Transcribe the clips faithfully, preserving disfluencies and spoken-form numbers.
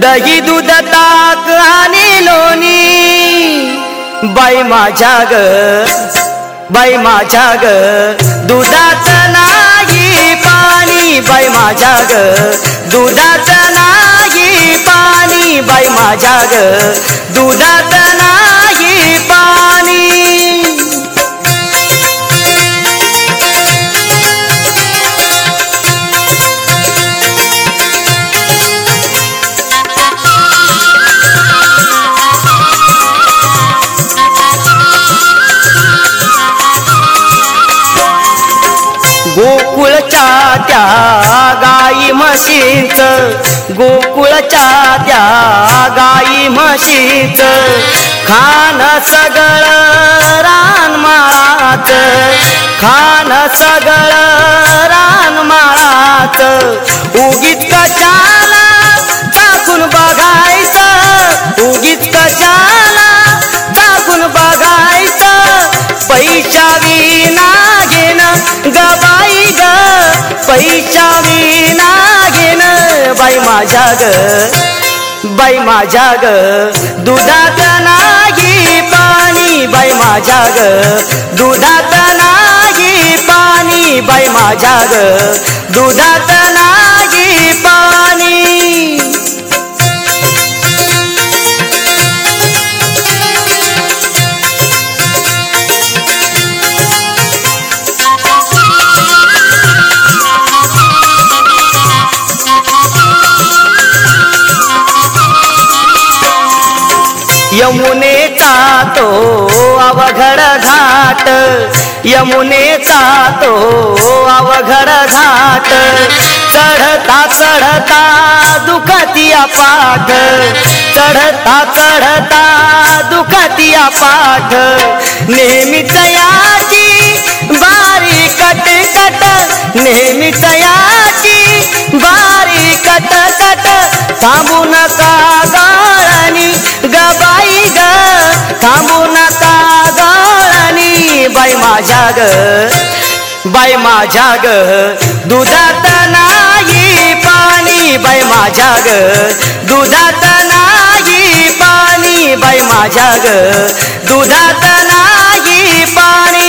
दही दूध ताक आणि लोणी बाई माझ्या ग बाई माझ्या ग दुधात नाही पाणी बाई माझ्या ग दुधात नाही पाणी बाई माझ्या ग दुधात नाही पाणी गोकुळच्या त्या गाई म्हशीच गोकुळच्या त्या गाई म्हशीच खान सगळं रानमाळाच खान सगळं रानमाळाच उगीच कशाला चाकून बघायचं उगीच कशाला चाकून बघायचं पैशा विना घेणं गबाई ग पैशा विना घेणं बाई माझ्या ग बाई माझ्या ग दुधात नाही पाणी बाई माझ्या ग दुधात नाही पाणी बाई माझ्या ग दुधात नाही पाणी यमुनेचा तो अवघड घाट यमुनेचा तो अवघड घाट चढता चढता दुखतिया पाठ चढता चढता दुखतिया पाठ नेहमीच याची बारी कट कट नेहमीच याची बारी कट कट थांबू नका गाळणी गबाई ग थांबू नका गाळणी बाई माझ्या ग बाई माझ्या ग दुधात नाही पाणी बाई माझ्या ग दुधात नाही पाणी बाई माझ्या ग दुधात नाही पाणी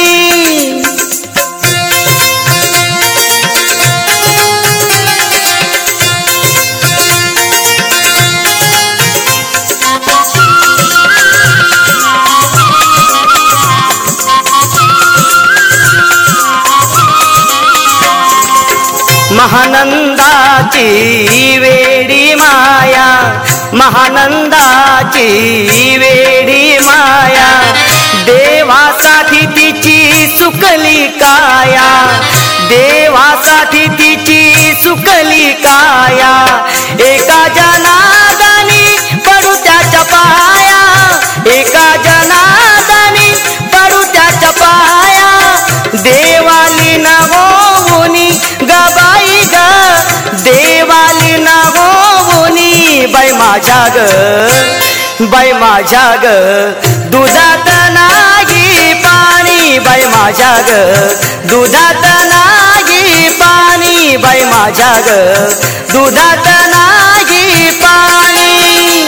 महानंदाची वेडी माया महानंदाची वेडी माया देवासाठी तिची सुकली काया देवासाठी तिची सुकली काया एका जनादानी पडू त्याच्या पाया एका जनादानी पडू त्याच्या पाया देवाली नवोनी गबाई ग देवाली नवोनी बाई माझ्या ग बाई माझ्या ग दुधात नाही पाणी बाई माझ्या ग दुधात नाही पाणी बाई माझ्या ग दुधात नाही पाणी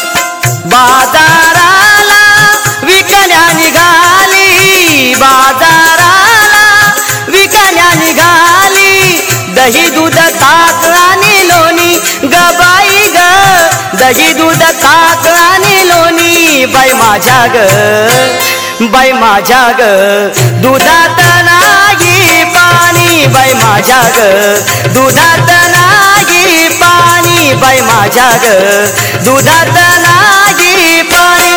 बाजाराला विकण्या निघाली बाजाराला विकण्या निघाली दही दूध ताक आणि लोणी गबाई ग दही दूध ताक आणि लोणी बाई माझ्या ग बाई माझ्या ग दुधात नाही पाणी बाई माझ्या ग दुधात नाही पाणी बाई माझ्या ग दुधात नाही पाणी